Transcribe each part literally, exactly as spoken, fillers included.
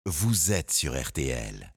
vous êtes sur R T L.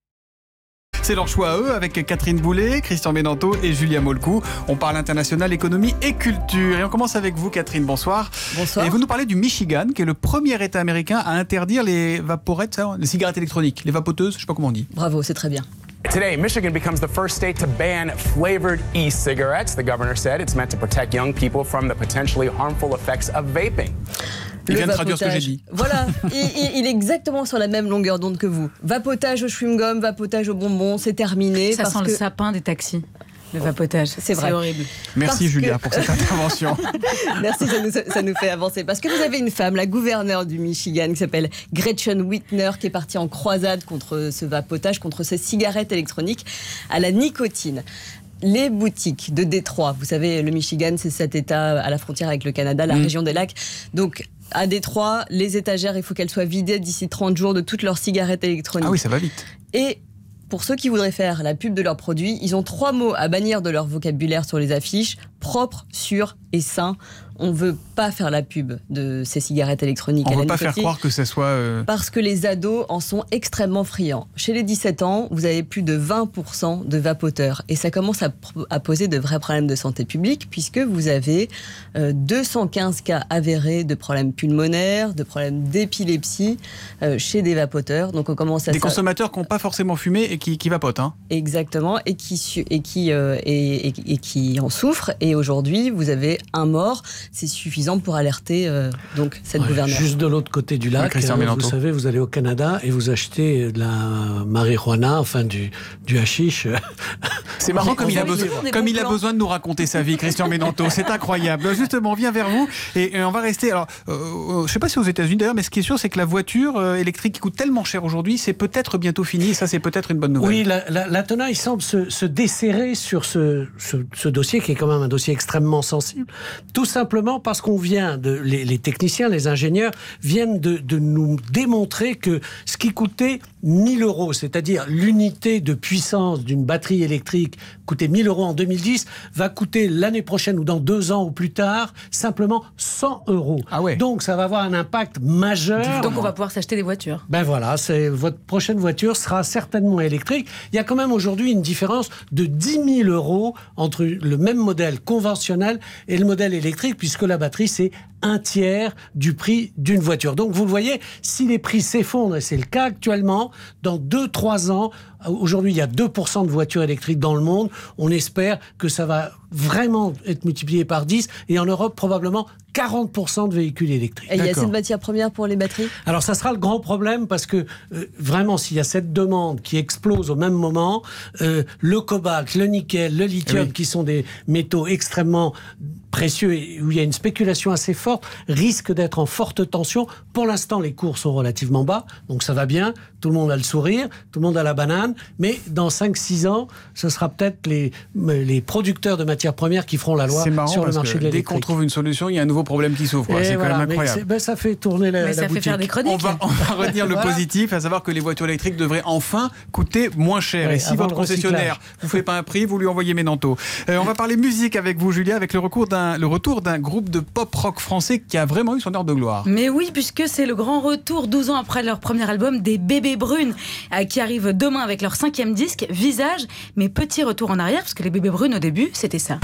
C'est leur choix à eux, avec Catherine Boulet, Christian Benanto et Julia Molcou. On parle international, économie et culture. Et on commence avec vous, Catherine. Bonsoir. Bonsoir. Et vous nous parlez du Michigan, qui est le premier État américain à interdire les vaporettes, les cigarettes électroniques, les vapoteuses, je ne sais pas comment on dit. Bravo, c'est très bien. Today, Michigan becomes the first state to ban flavored e-cigarettes. The governor said it's meant to protect young people from the potentially harmful effects of vaping. Il vient de traduire ce que j'ai dit. Voilà, il, il, il est exactement sur la même longueur d'onde que vous. Vapotage au chewing-gum, vapotage au bonbon, c'est terminé. Ça parce sent que... le sapin des taxis. Le vapotage, c'est vrai. C'est horrible. Merci Parce Julia que... pour cette intervention. Merci, ça nous, ça nous fait avancer. Parce que vous avez une femme, la gouverneure du Michigan, qui s'appelle Gretchen Whitmer, qui est partie en croisade contre ce vapotage, contre ces cigarettes électroniques à la nicotine. Les boutiques de Détroit, vous savez, le Michigan, c'est cet État à la frontière avec le Canada, la mmh. région des lacs. Donc, à Détroit, les étagères, il faut qu'elles soient vidées d'ici trente jours de toutes leurs cigarettes électroniques. Ah oui, ça va vite. Et pour ceux qui voudraient faire la pub de leurs produits, ils ont trois mots à bannir de leur vocabulaire sur les affiches: propre, sûr et sain. On ne veut pas faire la pub de ces cigarettes électroniques. On ne veut pas faire croire que ça soit... Euh... Parce que les ados en sont extrêmement friands. Chez les dix-sept ans, vous avez plus de vingt pour cent de vapoteurs. Et ça commence à, à poser de vrais problèmes de santé publique, puisque vous avez euh, deux cent quinze cas avérés de problèmes pulmonaires, de problèmes d'épilepsie euh, chez des vapoteurs. Donc on commence à... Des consommateurs qui n'ont pas forcément fumé et qui, qui vapotent. Hein. Exactement, et qui, et, qui, euh, et, et, et qui en souffrent. Et aujourd'hui, vous avez un mort. C'est suffisant pour alerter euh, donc cette ouais, gouverneure. Juste de l'autre côté du lac, ouais, euh, vous savez, vous allez au Canada et vous achetez de la marijuana, enfin du, du hashish. C'est marrant comme, il a, besoin, comme il a besoin de nous raconter sa vie, Christian Benanto. C'est incroyable. Justement, on vient vers vous et, et on va rester. Alors, euh, je ne sais pas si aux États-Unis d'ailleurs, mais ce qui est sûr, c'est que la voiture euh, électrique qui coûte tellement cher aujourd'hui, c'est peut-être bientôt fini. Et ça, c'est peut-être une bonne nouvelle. Oui, la, la, la tenaille semble se, se desserrer sur ce, ce, ce dossier qui est quand même un dossier extrêmement sensible. Tout simplement parce qu'on vient de, les, les techniciens, les ingénieurs viennent de, de nous démontrer que ce qui coûtait mille euros, c'est-à-dire l'unité de puissance d'une batterie électrique coûtait mille euros en deux mille dix, va coûter l'année prochaine ou dans deux ans ou plus tard simplement cent euros. Ah ouais. Donc ça va avoir un impact majeur. Donc on va pouvoir s'acheter des voitures. Ben voilà, c'est, votre prochaine voiture sera certainement électrique. Il y a quand même aujourd'hui une différence de dix mille euros entre le même modèle conventionnel et le modèle électrique, puisque la batterie c'est un tiers du prix d'une voiture. Donc vous le voyez, si les prix s'effondrent, et c'est le cas actuellement, dans deux trois ans, aujourd'hui il y a deux pour cent de voitures électriques dans le monde, on espère que ça va vraiment être multiplié par dix, et en Europe probablement quarante pour cent de véhicules électriques. Et il y a assez de matières premières pour les batteries ? Alors ça sera le grand problème, parce que euh, vraiment s'il y a cette demande qui explose au même moment, euh, le cobalt, le nickel, le lithium, oui. qui sont des métaux extrêmement précieux et où il y a une spéculation assez forte, risque d'être en forte tension. Pour l'instant, les cours sont relativement bas, donc ça va bien, tout le monde a le sourire, tout le monde a la banane, mais dans cinq six ans, ce sera peut-être les, les producteurs de matières premières qui feront la loi sur le marché de l'électrique. Dès qu'on trouve une solution, il y a un nouveau problème qui s'ouvre. Quoi. C'est voilà, quand même incroyable. Ben, ça fait tourner la, mais la ça boutique. Fait faire des chroniques. On va, on va retenir le positif, à savoir que les voitures électriques devraient enfin coûter moins cher. Ouais, et si votre concessionnaire vous fait pas un prix, vous lui envoyez Benanto. Euh, on va parler musique avec vous, Julia, avec le, recours d'un, le retour d'un groupe de pop-rock français qui a vraiment eu son heure de gloire. Mais oui, puisque c'est le grand retour, douze ans après leur premier album, des Bébés Brunes, euh, qui arrivent demain avec leur cinquième disque, Visage. Mais petit retour en arrière, parce que les Bébés Brunes, au début, c'était ça.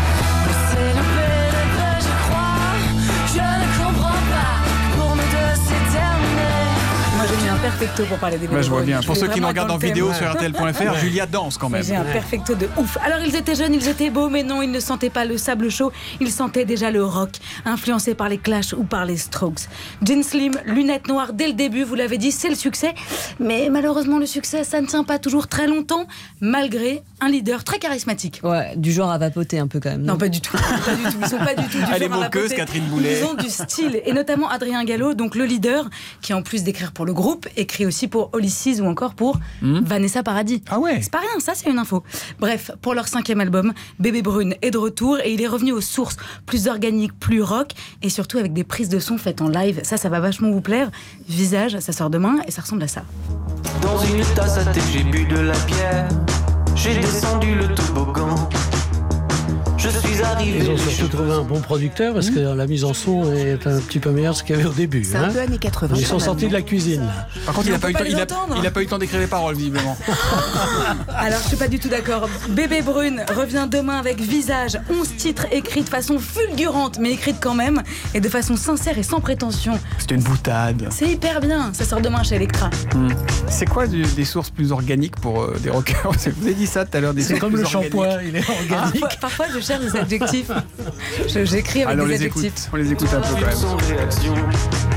Perfecto pour parler des Bébés Brunes. Je vois bien. Pour ceux qui nous regardent en vidéo thème. sur R T L point F R, Julia danse quand même. J'ai un perfecto de ouf. Alors ils étaient jeunes, ils étaient beaux, mais non, ils ne sentaient pas le sable chaud. Ils sentaient déjà le rock, influencé par les Clash ou par les Strokes. Jean slim, lunettes noires dès le début, vous l'avez dit, c'est le succès. Mais malheureusement, le succès, ça ne tient pas toujours très longtemps, malgré un leader très charismatique. Ouais, du genre à vapoter un peu quand même. Non, non pas du tout. Pas du tout. Ils sont pas du tout du Elle genre est moqueuse, Catherine Boulet. Ils ont du style, et notamment Adrien Gallo, donc le leader, qui en plus d'écrire pour le groupe, écrit aussi pour Olysses ou encore pour mmh. Vanessa Paradis. Ah ouais. C'est pas rien, ça c'est une info. Bref, pour leur cinquième album, Bébé Brune est de retour et il est revenu aux sources, plus organique, plus rock et surtout avec des prises de son faites en live. Ça, ça va vachement vous plaire. Visage, ça sort demain et ça ressemble à ça. Dans une tasse à thé, j'ai bu de la bière. J'ai descendu le toboggan. Je suis arrivé. Ils ont surtout trouvé un bon producteur parce que la mise en son est un petit peu meilleure que ce qu'il y avait au début. C'est hein. un peu années quatre-vingts. Ils sont sortis de la cuisine. Là. Par contre, il n'a pas, pas, pas, pas eu le temps d'écrire les paroles, visiblement. Alors, je suis pas du tout d'accord. Bébé Brune revient demain avec Visage, onze titres écrits de façon fulgurante, mais écrits quand même, et de façon sincère et sans prétention. C'est une boutade. C'est hyper bien. Ça sort demain chez Elektra. Mmh. C'est quoi du, des sources plus organiques pour euh, des rockers? Vous avez dit ça tout à l'heure. C'est comme le shampoing, il est organique. Parfois, parfois, je cherche des adjectifs. Je, j'écris avec Alors, des les adjectifs. Écoute, on les écoute un peu quand même.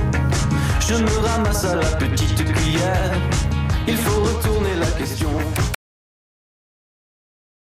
Je me ramasse à la petite cuillère. Il faut retourner la question.